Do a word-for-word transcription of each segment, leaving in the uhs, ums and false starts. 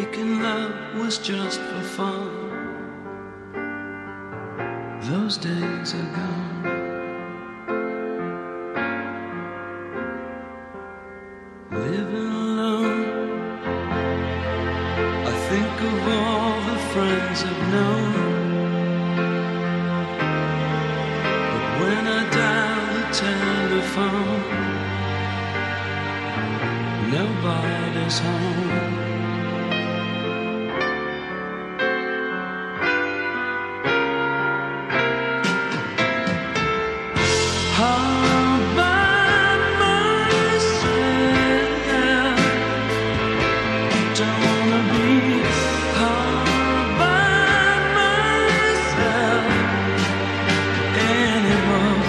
Making love was just for fun. Those days are gone. Living alone, I think of all the friends I've known. But when I dial the telephone, nobody's home. All by myself, don't wanna be all by myself anymore.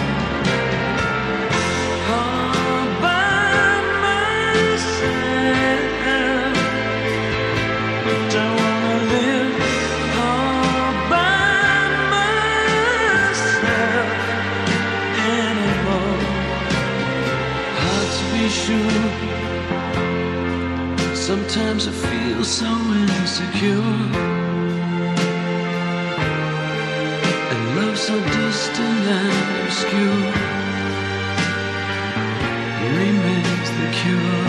All by myself, don't wanna live all by myself anymore. Hard to be sure. Sometimes I feel so insecure, and love so distant and obscure remains the cure.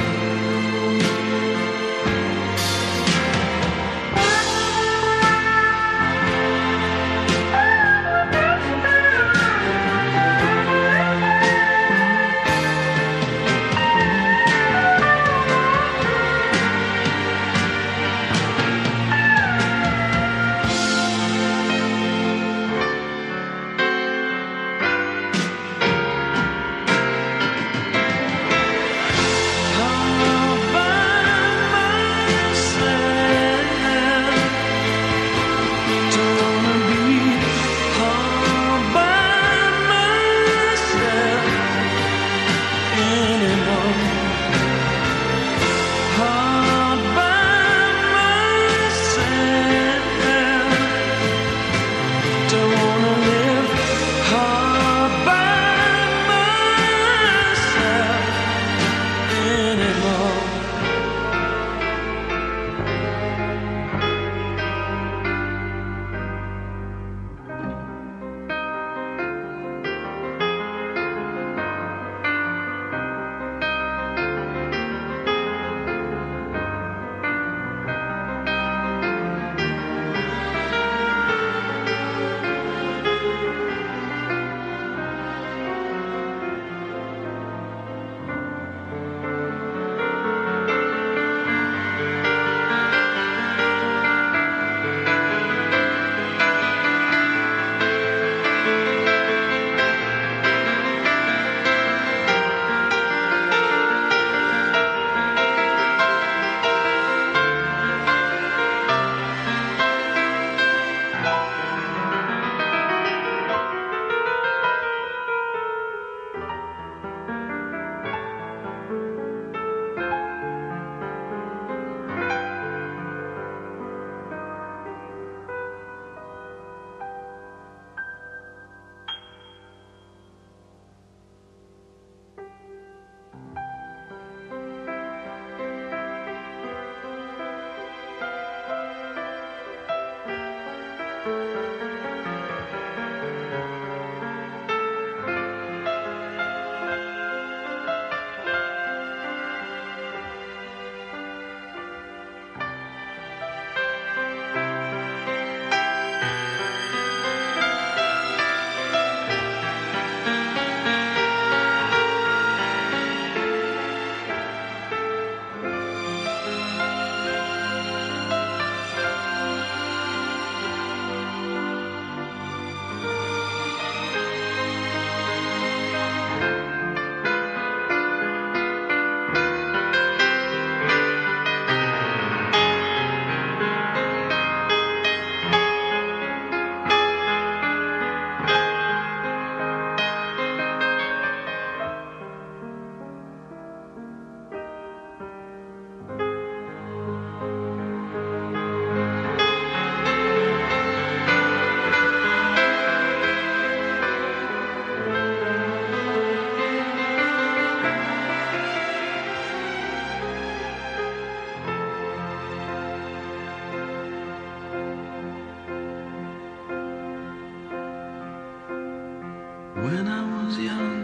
was young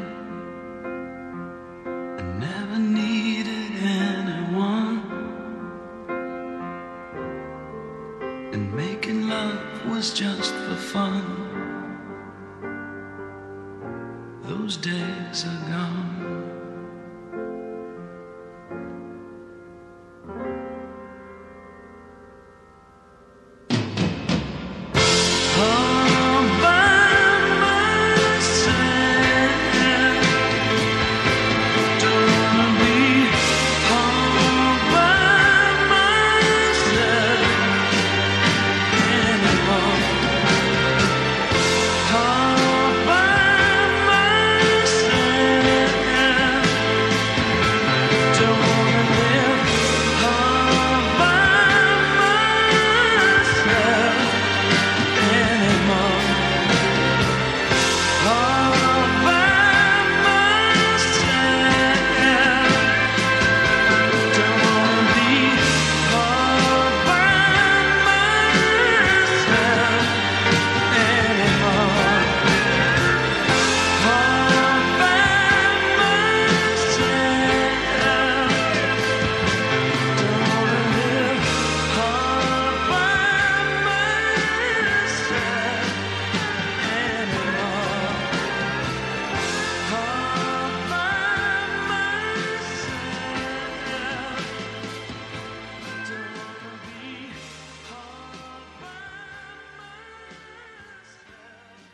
and never needed anyone, and making love was just for fun. Those days are gone.